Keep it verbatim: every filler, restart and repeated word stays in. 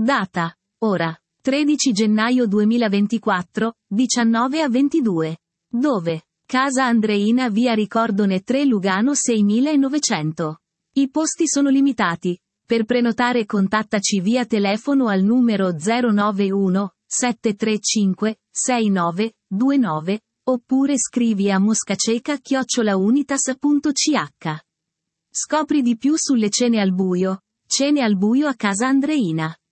Data, ora, tredici gennaio duemilaventiquattro, diciannove a ventidue. Dove? Casa Andreina, via Ricordone tre, Lugano seimilanovecento. I posti sono limitati. Per prenotare contattaci via telefono al numero zero nove uno, sette tre cinque, sei nove, due nove, oppure scrivi a moscaceca chiocciola unitas punto c h. Scopri di più sulle cene al buio. Cene al buio a Casa Andreina.